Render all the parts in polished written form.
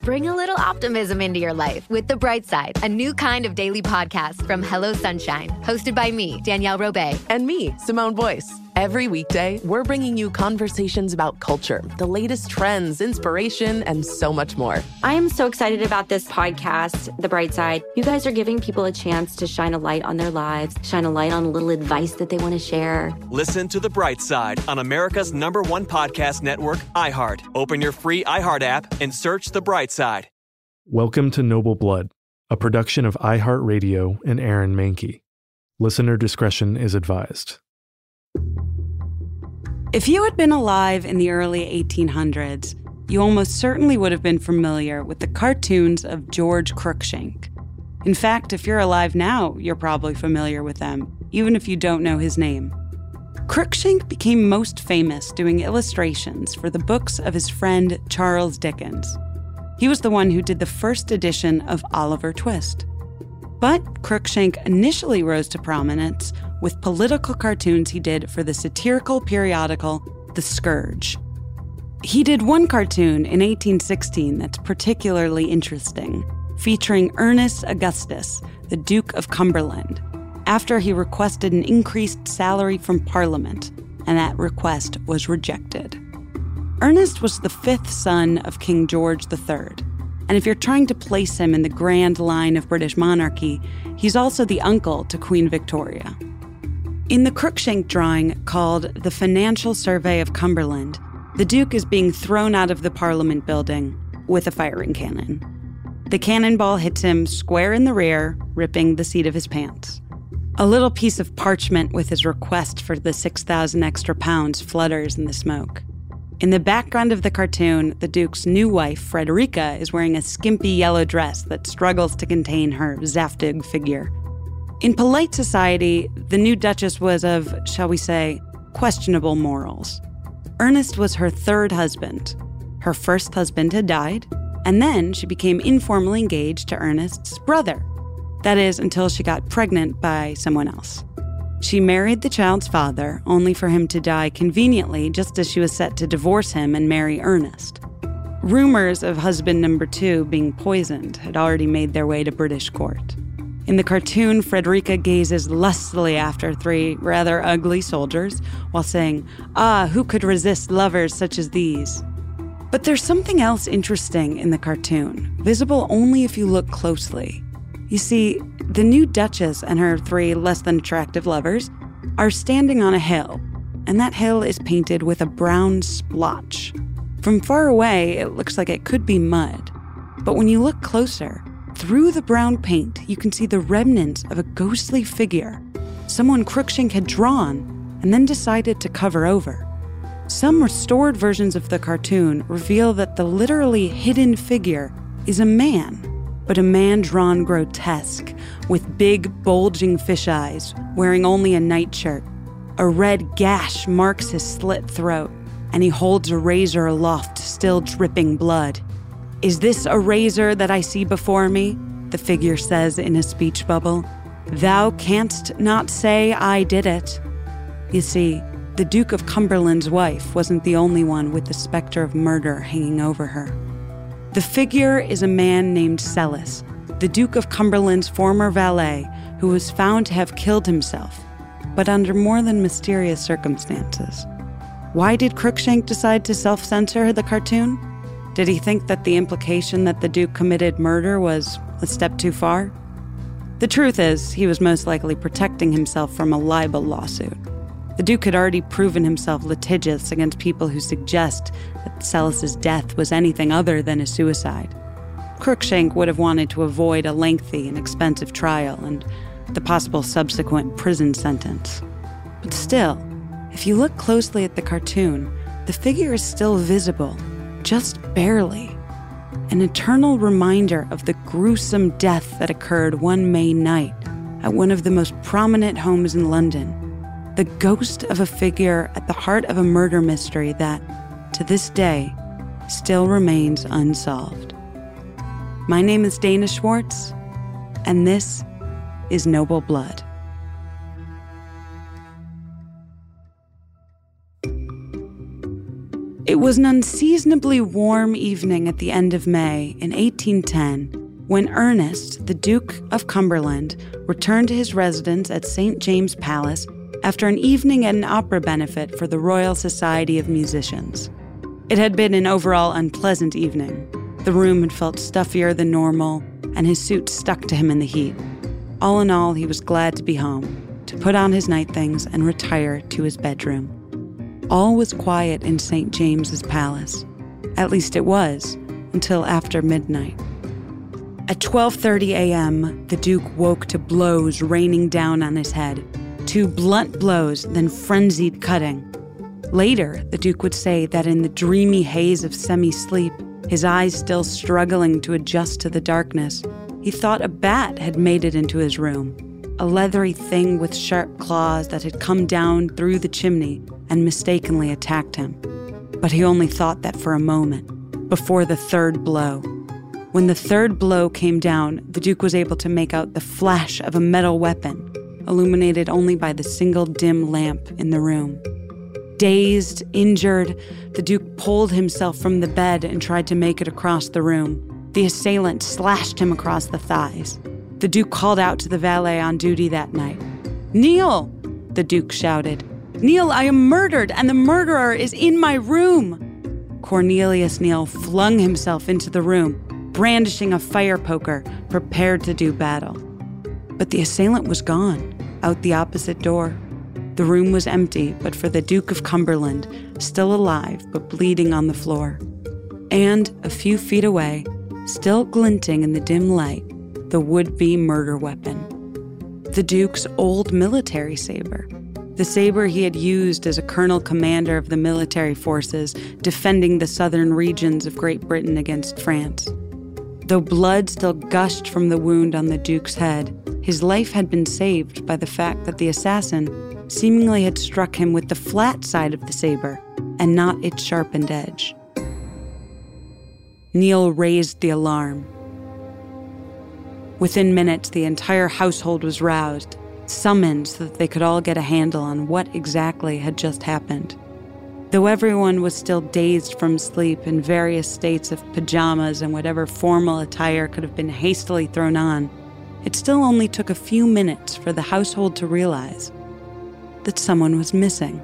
Bring a little optimism into your life with The Bright Side, a new kind of daily podcast from Hello Sunshine, hosted by me, Danielle Robay. And me, Simone Boyce. Every weekday, we're bringing you conversations about culture, the latest trends, inspiration, and so much more. I am so excited about this podcast, The Bright Side. You guys are giving people a chance to shine a light on their lives, shine a light on a little advice that they want to share. Listen to The Bright Side on America's #1 podcast network, iHeart. Open your free iHeart app and search The Bright Side. Welcome to Noble Blood, a production of iHeartRadio and Aaron Mahnke. Listener discretion is advised. If you had been alive in the early 1800s, you almost certainly would have been familiar with the cartoons of George Cruikshank. In fact, if you're alive now, you're probably familiar with them, even if you don't know his name. Cruikshank became most famous doing illustrations for the books of his friend Charles Dickens. He was the one who did the first edition of Oliver Twist. But Cruikshank initially rose to prominence with political cartoons he did for the satirical periodical The Scourge. He did one cartoon in 1816 that's particularly interesting, featuring Ernest Augustus, the Duke of Cumberland, after he requested an increased salary from Parliament, and that request was rejected. Ernest was the fifth son of King George III, and if you're trying to place him in the grand line of British monarchy, he's also the uncle to Queen Victoria. In the Cruikshank drawing called The Financial Survey of Cumberland, the Duke is being thrown out of the Parliament building with a firing cannon. The cannonball hits him square in the rear, ripping the seat of his pants. A little piece of parchment with his request for the 6,000 extra pounds flutters in the smoke. In the background of the cartoon, the Duke's new wife, Frederica, is wearing a skimpy yellow dress that struggles to contain her zaftig figure. In polite society, the new Duchess was of, shall we say, questionable morals. Ernest was her third husband. Her first husband had died, and then she became informally engaged to Ernest's brother. That is, until she got pregnant by someone else. She married the child's father, only for him to die conveniently just as she was set to divorce him and marry Ernest. Rumors of husband number 2 being poisoned had already made their way to British court. In the cartoon, Frederica gazes lustily after 3 rather ugly soldiers while saying, "Ah, who could resist lovers such as these?" But there's something else interesting in the cartoon, visible only if you look closely. You see, the new Duchess and her 3 less than attractive lovers are standing on a hill, and that hill is painted with a brown splotch. From far away, it looks like it could be mud. But when you look closer, through the brown paint, you can see the remnants of a ghostly figure someone Cruikshank had drawn and then decided to cover over. Some restored versions of the cartoon reveal that the literally hidden figure is a man, but a man drawn grotesque, with big, bulging fish eyes, wearing only a nightshirt. A red gash marks his slit throat, and he holds a razor aloft, still dripping blood. "Is this a razor that I see before me?" the figure says in a speech bubble. "Thou canst not say I did it." You see, the Duke of Cumberland's wife wasn't the only one with the specter of murder hanging over her. The figure is a man named Sellis, the Duke of Cumberland's former valet, who was found to have killed himself, but under more than mysterious circumstances. Why did Cruikshank decide to self-censor the cartoon? Did he think that the implication that the Duke committed murder was a step too far? The truth is, he was most likely protecting himself from a libel lawsuit. The Duke had already proven himself litigious against people who suggest that Sellis's death was anything other than a suicide. Cruikshank would have wanted to avoid a lengthy and expensive trial and the possible subsequent prison sentence. But still, if you look closely at the cartoon, the figure is still visible, just barely. An eternal reminder of the gruesome death that occurred one May night at one of the most prominent homes in London. The ghost of a figure at the heart of a murder mystery that, to this day, still remains unsolved. My name is Dana Schwartz, and this is Noble Blood. It It was an unseasonably warm evening at the end of May in 1810 when Ernest, the Duke of Cumberland, returned to his residence at St. James Palace after an evening at an opera benefit for the Royal Society of Musicians. It had been an overall unpleasant evening. The room had felt stuffier than normal, and his suit stuck to him in the heat. All in all, he was glad to be home, to put on his night things and retire to his bedroom. All was quiet in St. James's Palace. At least it was, until after midnight. At 12:30 a.m., the Duke woke to blows raining down on his head. 2 blunt blows, then frenzied cutting. Later, the Duke would say that in the dreamy haze of semi-sleep, his eyes still struggling to adjust to the darkness, he thought a bat had made it into his room, a leathery thing with sharp claws that had come down through the chimney and mistakenly attacked him. But he only thought that for a moment, before the 3rd blow. When the 3rd blow came down, the Duke was able to make out the flash of a metal weapon, illuminated only by the single dim lamp in the room. Dazed, injured, the Duke pulled himself from the bed and tried to make it across the room. The assailant slashed him across the thighs. The Duke called out to the valet on duty that night. "Neil!" the Duke shouted. "Neil, I am murdered, and the murderer is in my room!" Cornelius Neil flung himself into the room, brandishing a fire poker, prepared to do battle. But the assailant was gone, out the opposite door. The room was empty, but for the Duke of Cumberland, still alive but bleeding on the floor. And a few feet away, still glinting in the dim light, the would-be murder weapon. The Duke's old military saber. The saber he had used as a colonel commander of the military forces defending the southern regions of Great Britain against France. Though blood still gushed from the wound on the Duke's head, his life had been saved by the fact that the assassin seemingly had struck him with the flat side of the saber and not its sharpened edge. Neil raised the alarm. Within minutes, the entire household was roused, summoned so that they could all get a handle on what exactly had just happened. Though everyone was still dazed from sleep in various states of pajamas and whatever formal attire could have been hastily thrown on, it still only took a few minutes for the household to realize that someone was missing.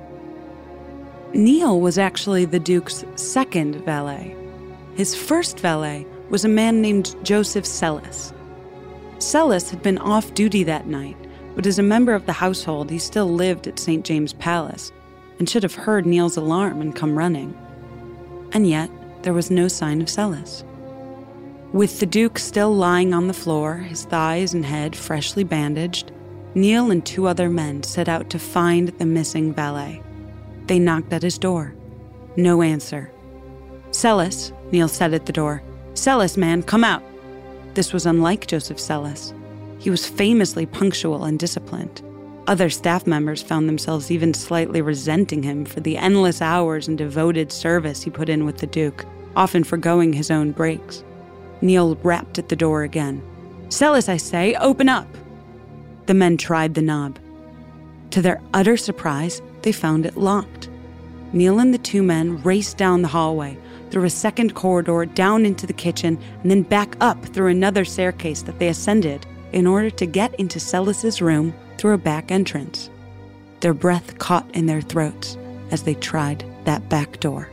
Neil was actually the Duke's 2nd valet. His first valet was a man named Joseph Sellis. Sellis had been off duty that night, but as a member of the household, he still lived at St. James Palace and should have heard Neil's alarm and come running. And yet, there was no sign of Sellis. With the Duke still lying on the floor, his thighs and head freshly bandaged, Neil and 2 other men set out to find the missing valet. They knocked at his door. No answer. "Sellis," Neil said at the door. "Sellis, man, come out." This was unlike Joseph Sellis. He was famously punctual and disciplined. Other staff members found themselves even slightly resenting him for the endless hours and devoted service he put in with the Duke, often forgoing his own breaks. Neil rapped at the door again. "Sellis, I say, open up!" The men tried the knob. To their utter surprise, they found it locked. Neil and the 2 men raced down the hallway, through a second corridor, down into the kitchen, and then back up through another staircase that they ascended in order to get into Sellis's room through a back entrance. Their breath caught in their throats as they tried that back door.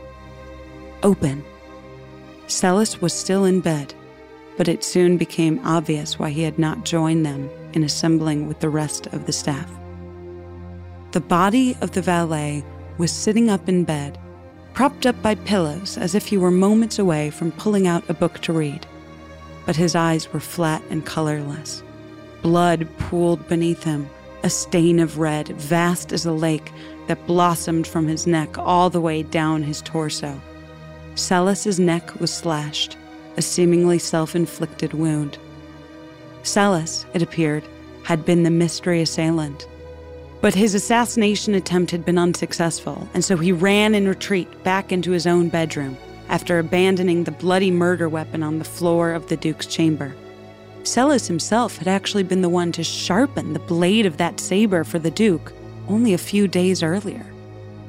Open. Sellis was still in bed, but it soon became obvious why he had not joined them in assembling with the rest of the staff. The body of the valet was sitting up in bed, propped up by pillows as if he were moments away from pulling out a book to read. But his eyes were flat and colorless. Blood pooled beneath him, a stain of red, vast as a lake, that blossomed from his neck all the way down his torso. Sellis's neck was slashed, a seemingly self-inflicted wound. Sellis, it appeared, had been the mystery assailant. But his assassination attempt had been unsuccessful, and so he ran in retreat back into his own bedroom after abandoning the bloody murder weapon on the floor of the Duke's chamber. Sellis himself had actually been the one to sharpen the blade of that saber for the Duke only a few days earlier.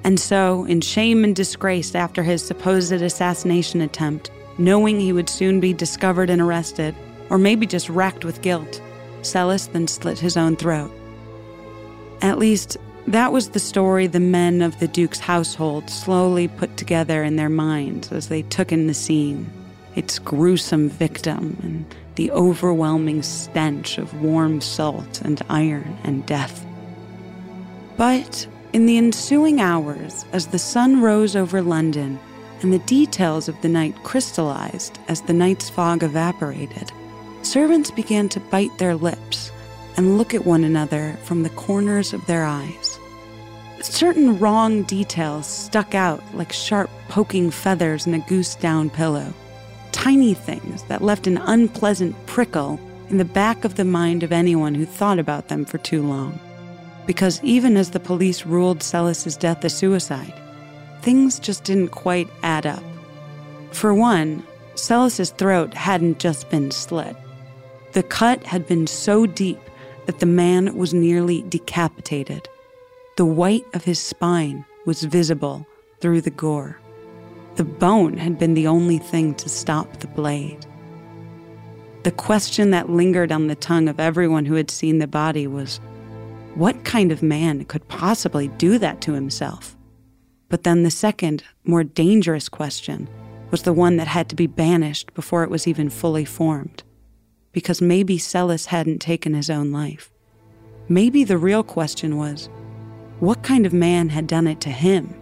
And so, in shame and disgrace after his supposed assassination attempt, knowing he would soon be discovered and arrested, or maybe just racked with guilt, Celis then slit his own throat. At least, that was the story the men of the Duke's household slowly put together in their minds as they took in the scene, its gruesome victim and the overwhelming stench of warm salt and iron and death. But in the ensuing hours, as the sun rose over London and the details of the night crystallized as the night's fog evaporated, servants began to bite their lips and look at one another from the corners of their eyes. Certain wrong details stuck out like sharp poking feathers in a goose-down pillow, tiny things that left an unpleasant prickle in the back of the mind of anyone who thought about them for too long. Because even as the police ruled Celis's death a suicide, things just didn't quite add up. For one, Celis's throat hadn't just been slit. The cut had been so deep that the man was nearly decapitated. The white of his spine was visible through the gore. The bone had been the only thing to stop the blade. The question that lingered on the tongue of everyone who had seen the body was, what kind of man could possibly do that to himself? But then the second, more dangerous question was the one that had to be banished before it was even fully formed. Because maybe Celis hadn't taken his own life. Maybe the real question was, what kind of man had done it to him?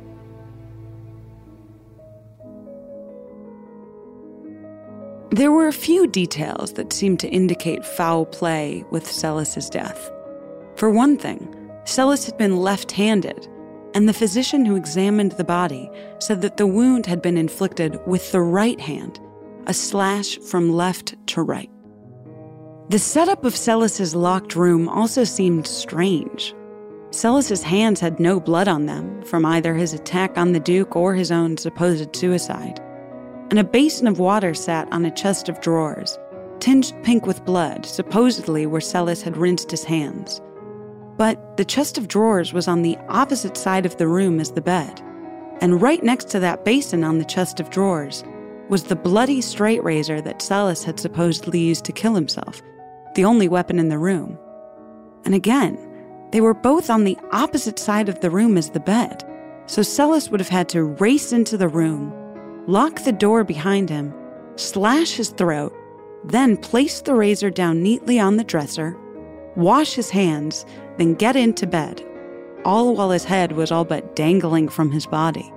There were a few details that seemed to indicate foul play with Celis's death. For one thing, Celis had been left-handed, and the physician who examined the body said that the wound had been inflicted with the right hand, a slash from left to right. The setup of Celis's locked room also seemed strange. Celis's hands had no blood on them from either his attack on the Duke or his own supposed suicide. And a basin of water sat on a chest of drawers, tinged pink with blood, supposedly where Celis had rinsed his hands. But the chest of drawers was on the opposite side of the room as the bed, and right next to that basin on the chest of drawers was the bloody straight razor that Celis had supposedly used to kill himself, the only weapon in the room. And again, they were both on the opposite side of the room as the bed, so Celis would have had to race into the room, lock the door behind him, slash his throat, then place the razor down neatly on the dresser, wash his hands, then get into bed, all while his head was all but dangling from his body.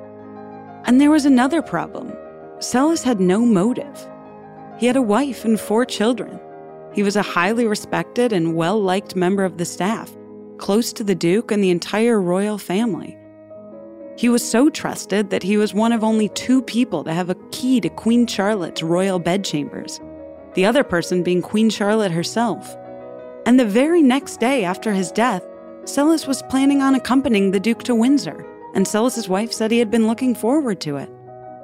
And there was another problem. Celis had no motive. He had a wife and 4 children. He was a highly respected and well-liked member of the staff, close to the Duke and the entire royal family. He was so trusted that he was one of only 2 people to have a key to Queen Charlotte's royal bedchambers, the other person being Queen Charlotte herself. And the very next day after his death, Celis was planning on accompanying the Duke to Windsor, and Celis's wife said he had been looking forward to it.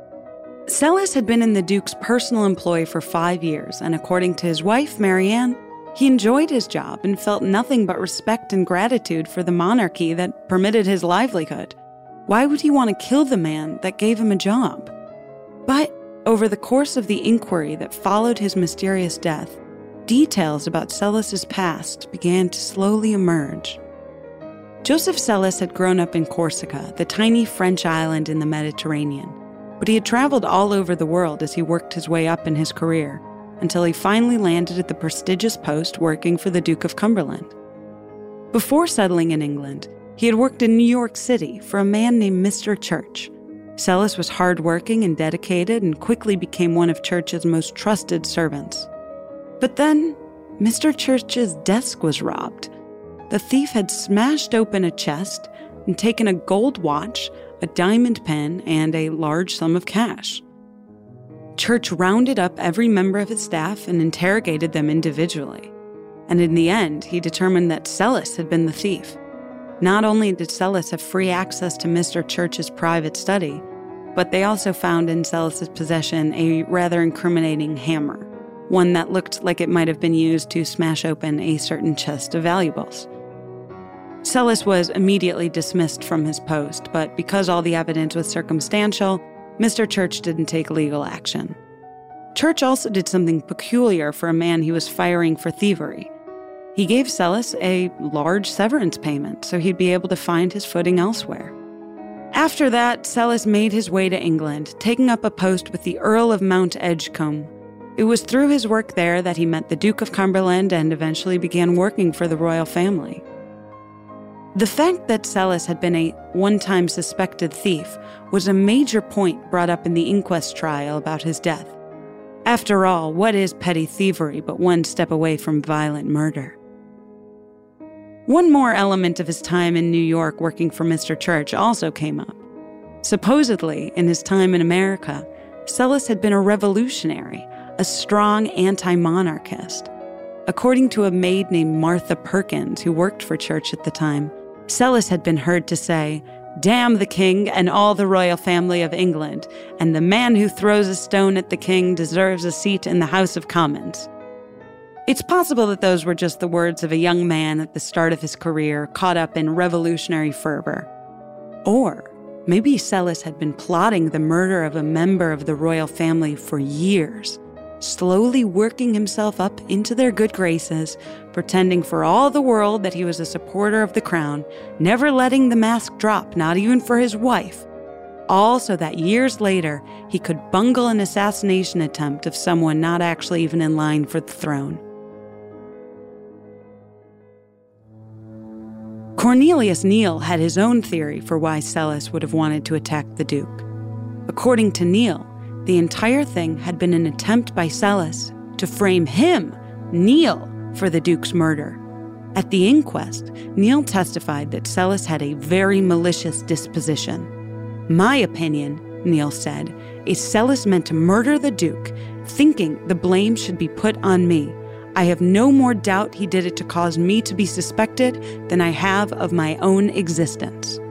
Celis had been in the Duke's personal employ for 5 years, and according to his wife, Marianne, he enjoyed his job and felt nothing but respect and gratitude for the monarchy that permitted his livelihood. Why would he want to kill the man that gave him a job? But over the course of the inquiry that followed his mysterious death, details about Celis's past began to slowly emerge. Joseph Celis had grown up in Corsica, the tiny French island in the Mediterranean, but he had traveled all over the world as he worked his way up in his career, until he finally landed at the prestigious post working for the Duke of Cumberland. Before settling in England, he had worked in New York City for a man named Mr. Church. Celis was hardworking and dedicated and quickly became one of Church's most trusted servants. But then, Mr. Church's desk was robbed. The thief had smashed open a chest and taken a gold watch, a diamond pen, and a large sum of cash. Church rounded up every member of his staff and interrogated them individually. And in the end, he determined that Celis had been the thief. Not only did Celis have free access to Mr. Church's private study, but they also found in Celis's possession a rather incriminating hammer, one that looked like it might have been used to smash open a certain chest of valuables. Sellis was immediately dismissed from his post, but because all the evidence was circumstantial, Mr. Church didn't take legal action. Church also did something peculiar for a man he was firing for thievery. He gave Sellis a large severance payment so he'd be able to find his footing elsewhere. After that, Sellis made his way to England, taking up a post with the Earl of Mount Edgecombe. It was through his work there that he met the Duke of Cumberland and eventually began working for the royal family. The fact that Sellis had been a one-time suspected thief was a major point brought up in the inquest trial about his death. After all, what is petty thievery but one step away from violent murder? One more element of his time in New York working for Mr. Church also came up. Supposedly, in his time in America, Sellis had been a revolutionary, a strong anti-monarchist. According to a maid named Martha Perkins, who worked for Church at the time, Sellis had been heard to say, "Damn the king and all the royal family of England, and the man who throws a stone at the king deserves a seat in the House of Commons." It's possible that those were just the words of a young man at the start of his career, caught up in revolutionary fervor. Or maybe Sellis had been plotting the murder of a member of the royal family for years, slowly working himself up into their good graces, pretending for all the world that he was a supporter of the crown, never letting the mask drop, not even for his wife, all so that years later he could bungle an assassination attempt of someone not actually even in line for the throne. Cornelius Neal had his own theory for why Sellis would have wanted to attack the Duke. According to Neal, the entire thing had been an attempt by Sellis to frame him, Neal, for the Duke's murder. At the inquest, Neal testified that Sellis had a very malicious disposition. "My opinion," Neal said, "is Sellis meant to murder the Duke, thinking the blame should be put on me. I have no more doubt he did it to cause me to be suspected than I have of my own existence."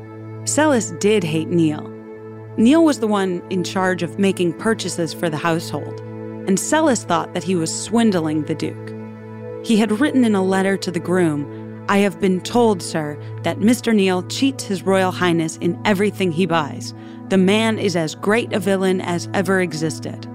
Sellis did hate Neal. Neal was the one in charge of making purchases for the household, and Sellis thought that he was swindling the Duke. He had written in a letter to the groom, "I have been told, sir, that Mr. Neal cheats His Royal Highness in everything he buys. The man is as great a villain as ever existed."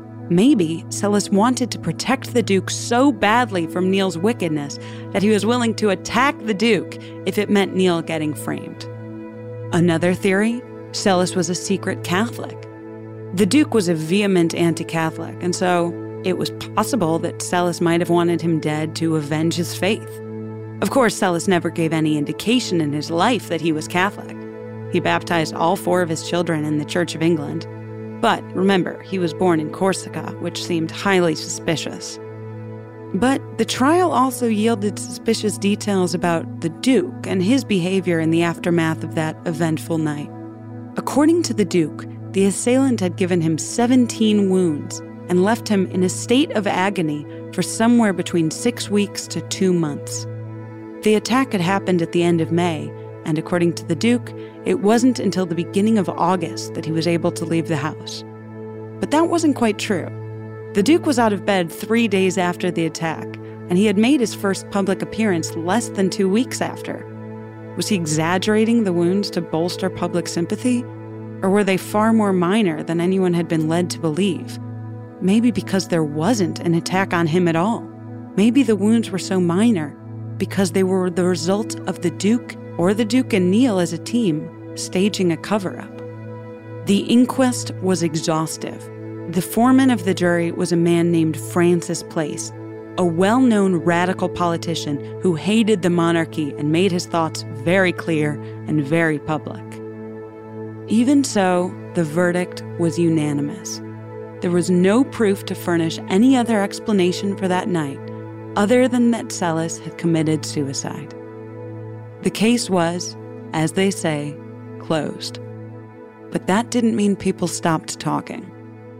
Maybe Sellis wanted to protect the Duke so badly from Neal's wickedness that he was willing to attack the Duke if it meant Neal getting framed. Another theory? Sellis was a secret Catholic. The Duke was a vehement anti-Catholic, and so it was possible that Sellis might have wanted him dead to avenge his faith. Of course, Sellis never gave any indication in his life that he was Catholic. He baptized all 4 of his children in the Church of England. But remember, he was born in Corsica, which seemed highly suspicious. But the trial also yielded suspicious details about the Duke and his behavior in the aftermath of that eventful night. According to the Duke, the assailant had given him 17 wounds and left him in a state of agony for somewhere between 6 weeks to 2 months. The attack had happened at the end of May, and according to the Duke, it wasn't until the beginning of August that he was able to leave the house. But that wasn't quite true. The Duke was out of bed 3 days after the attack, and he had made his first public appearance less than 2 weeks after. Was he exaggerating the wounds to bolster public sympathy? Or were they far more minor than anyone had been led to believe? Maybe because there wasn't an attack on him at all. Maybe the wounds were so minor because they were the result of the Duke or the Duke and Neal as a team staging a cover-up. The inquest was exhaustive. The foreman of the jury was a man named Francis Place, a well-known radical politician who hated the monarchy and made his thoughts very clear and very public. Even so, the verdict was unanimous. There was no proof to furnish any other explanation for that night, other than that Sellis had committed suicide. The case was, as they say, closed. But that didn't mean people stopped talking.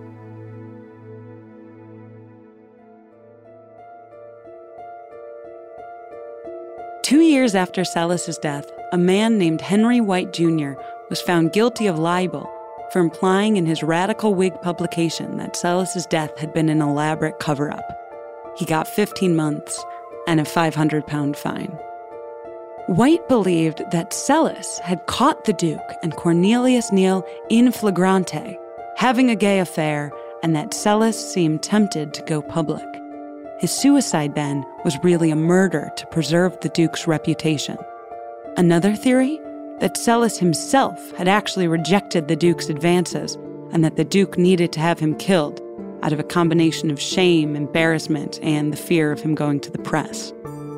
Two years after Sellis's death, a man named Henry White Jr. was found guilty of libel for implying in his radical Whig publication that Sellis's death had been an elaborate cover-up. He got 15 months and a £500 fine. White believed that Celis had caught the Duke and Cornelius Neal in flagrante, having a gay affair, and that Celis seemed tempted to go public. His suicide, then, was really a murder to preserve the Duke's reputation. Another theory? That Celis himself had actually rejected the Duke's advances, and that the Duke needed to have him killed, out of a combination of shame, embarrassment, and the fear of him going to the press.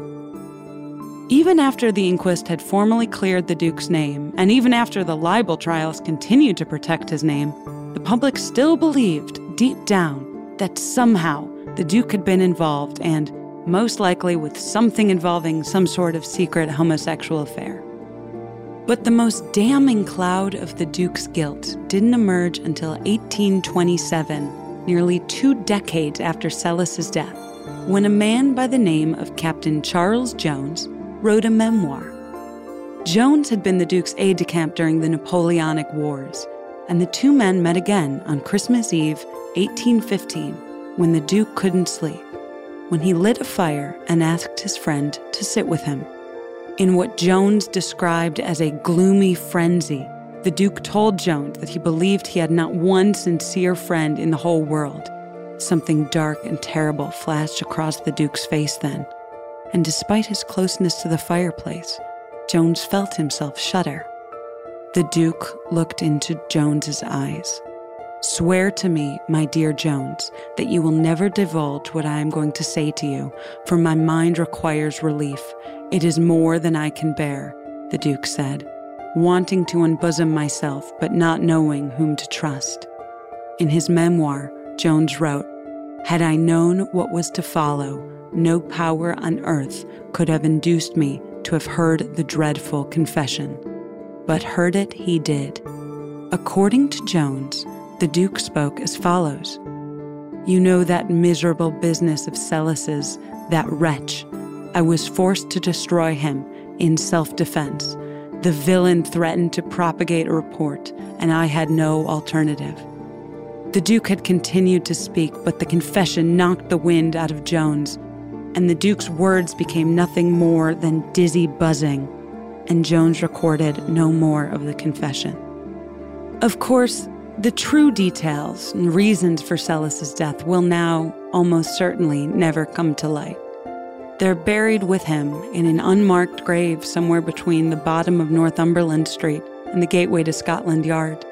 Even after the inquest had formally cleared the Duke's name, and even after the libel trials continued to protect his name, the public still believed, deep down, that somehow the Duke had been involved, and most likely with something involving some sort of secret homosexual affair. But the most damning cloud of the Duke's guilt didn't emerge until 1827, nearly 2 decades after Celis's death, when a man by the name of Captain Charles Jones wrote a memoir. Jones had been the Duke's aide-de-camp during the Napoleonic Wars, and the two men met again on Christmas Eve, 1815, when the Duke couldn't sleep, when he lit a fire and asked his friend to sit with him. In what Jones described as a gloomy frenzy, the Duke told Jones that he believed he had not one sincere friend in the whole world. Something dark and terrible flashed across the Duke's face then, and despite his closeness to the fireplace, Jones felt himself shudder. The Duke looked into Jones's eyes. "Swear to me, my dear Jones, that you will never divulge what I am going to say to you, for my mind requires relief. It is more than I can bear," the Duke said, wanting to unbosom myself but not knowing whom to trust. In his memoir, Jones wrote, "Had I known what was to follow, no power on earth could have induced me to have heard the dreadful confession. But heard it he did." According to Jones, the Duke spoke as follows: "You know that miserable business of Celis's, that wretch. I was forced to destroy him in self-defense. The villain threatened to propagate a report, and I had no alternative." The Duke had continued to speak, but the confession knocked the wind out of Jones, and the Duke's words became nothing more than dizzy buzzing, and Jones recorded no more of the confession. Of course, the true details and reasons for Celis's death will now, almost certainly, never come to light. They're buried with him in an unmarked grave somewhere between the bottom of Northumberland Street and the gateway to Scotland Yard.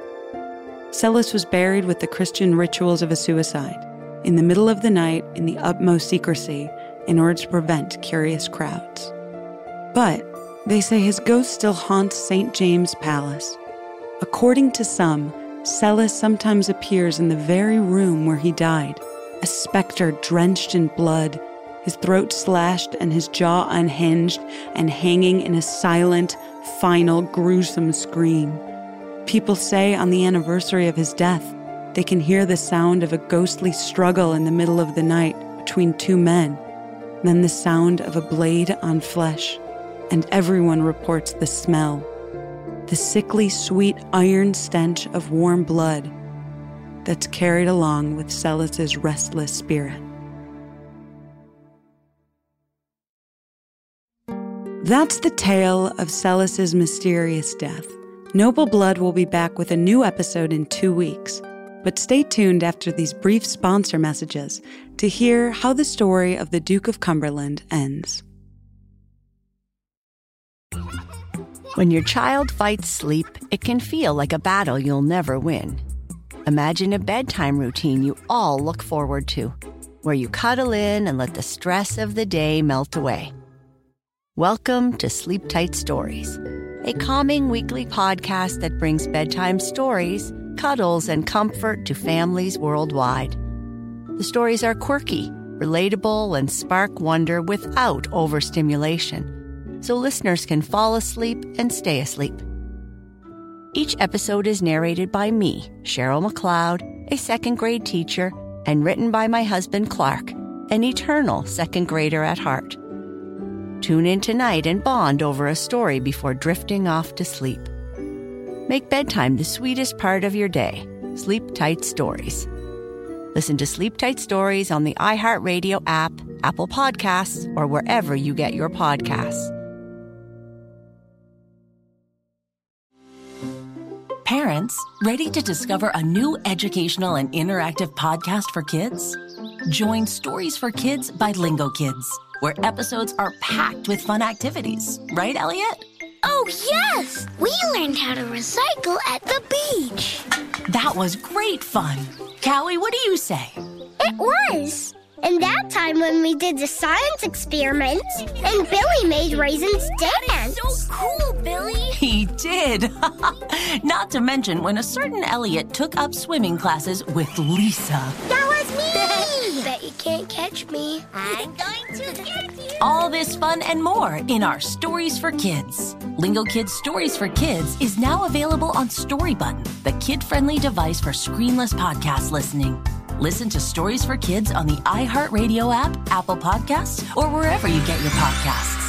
Celis was buried with the Christian rituals of a suicide, in the middle of the night in the utmost secrecy, in order to prevent curious crowds. But they say his ghost still haunts St. James Palace. According to some, Celis sometimes appears in the very room where he died, a specter drenched in blood, his throat slashed and his jaw unhinged and hanging in a silent, final, gruesome scream. People say on the anniversary of his death, they can hear the sound of a ghostly struggle in the middle of the night between two men, then the sound of a blade on flesh, and everyone reports the smell, the sickly, sweet iron stench of warm blood that's carried along with Celis's restless spirit. That's the tale of Celis's mysterious death. Noble Blood will be back with a new episode in 2 weeks, but stay tuned after these brief sponsor messages to hear how the story of the Duke of Cumberland ends. When your child fights sleep, it can feel like a battle you'll never win. Imagine a bedtime routine you all look forward to, where you cuddle in and let the stress of the day melt away. Welcome to Sleep Tight Stories, a calming weekly podcast that brings bedtime stories, cuddles, and comfort to families worldwide. The stories are quirky, relatable, and spark wonder without overstimulation, so listeners can fall asleep and stay asleep. Each episode is narrated by me, Cheryl McLeod, a second-grade teacher, and written by my husband, Clark, an eternal second grader at heart. Tune in tonight and bond over a story before drifting off to sleep. Make bedtime the sweetest part of your day. Sleep Tight Stories. Listen to Sleep Tight Stories on the iHeartRadio app, Apple Podcasts, or wherever you get your podcasts. Parents, ready to discover a new educational and interactive podcast for kids? Join Stories for Kids by Lingo Kids, where episodes are packed with fun activities. Right, Elliot? Oh, yes! We learned how to recycle at the beach. That was great fun. Callie, what do you say? It was. And that time when we did the science experiments, and Billy made raisins dance. So cool, Billy. He did. Not to mention when a certain Elliot took up swimming classes with Lisa. That was me! Bet you can't catch me. I'm going to get you. All this fun and more in our Stories for Kids. Lingo Kids Stories for Kids is now available on Story Button, the kid-friendly device for screenless podcast listening. Listen to Stories for Kids on the iHeartRadio app, Apple Podcasts, or wherever you get your podcasts.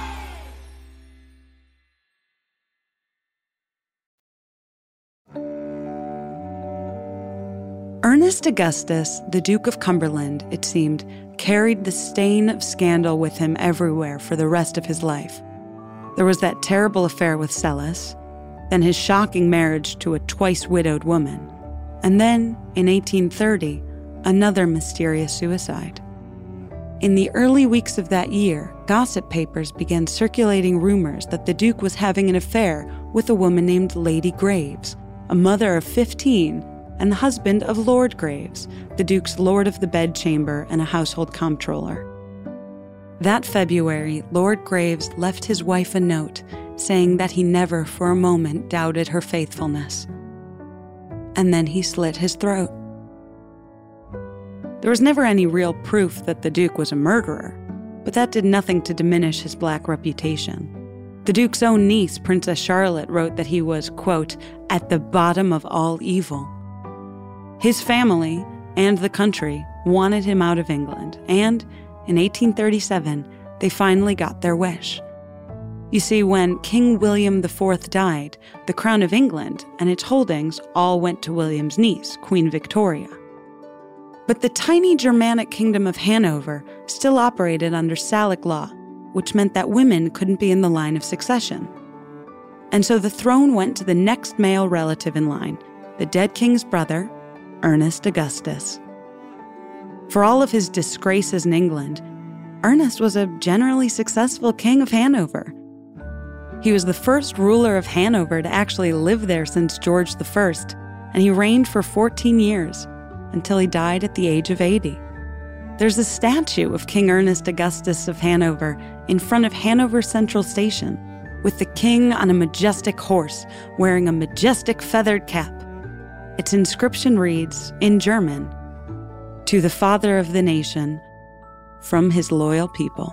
Ernest Augustus, the Duke of Cumberland, it seemed, carried the stain of scandal with him everywhere for the rest of his life. There was that terrible affair with Celis, then his shocking marriage to a twice-widowed woman, and then, in 1830, another mysterious suicide. In the early weeks of that year, gossip papers began circulating rumors that the Duke was having an affair with a woman named Lady Graves, a mother of 15, and the husband of Lord Graves, the Duke's Lord of the Bedchamber and a household comptroller. That February, Lord Graves left his wife a note saying that he never for a moment doubted her faithfulness. And then he slit his throat. There was never any real proof that the Duke was a murderer, but that did nothing to diminish his black reputation. The Duke's own niece, Princess Charlotte, wrote that he was, quote, at the bottom of all evil. His family and the country wanted him out of England, and in 1837, they finally got their wish. You see, when King William IV died, the crown of England and its holdings all went to William's niece, Queen Victoria. But the tiny Germanic kingdom of Hanover still operated under Salic law, which meant that women couldn't be in the line of succession. And so the throne went to the next male relative in line, the dead king's brother, Ernest Augustus. For all of his disgraces in England, Ernest was a generally successful king of Hanover. He was the first ruler of Hanover to actually live there since George I, and he reigned for 14 years, until he died at the age of 80. There's a statue of King Ernest Augustus of Hanover in front of Hanover Central Station, with the king on a majestic horse, wearing a majestic feathered cap. Its inscription reads, in German, "To the Father of the Nation, from his loyal people."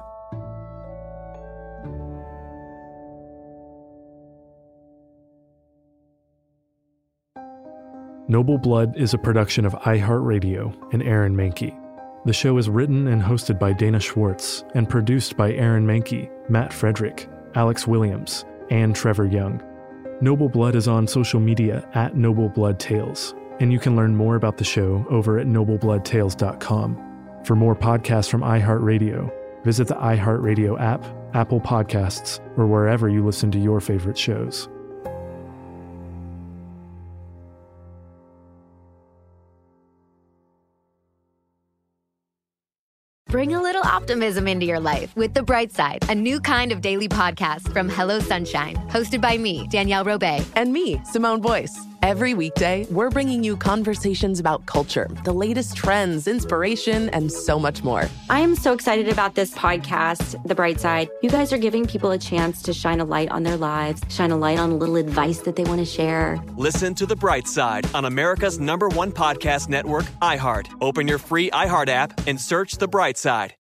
Noble Blood is a production of iHeartRadio and Aaron Mahnke. The show is written and hosted by Dana Schwartz and produced by Aaron Mahnke, Matt Frederick, Alex Williams, and Trevor Young. Noble Blood is on social media at Noble Blood Tales, and you can learn more about the show over at noblebloodtales.com. For more podcasts from iHeartRadio, visit the iHeartRadio app, Apple Podcasts, or wherever you listen to your favorite shows. Bring a little optimism into your life with The Bright Side, a new kind of daily podcast from Hello Sunshine, hosted by me, Danielle Robay. And me, Simone Boyce. Every weekday, we're bringing you conversations about culture, the latest trends, inspiration, and so much more. I am so excited about this podcast, The Bright Side. You guys are giving people a chance to shine a light on their lives, shine a light on a little advice that they want to share. Listen to The Bright Side on America's #1 podcast network, iHeart. Open your free iHeart app and search The Bright Side.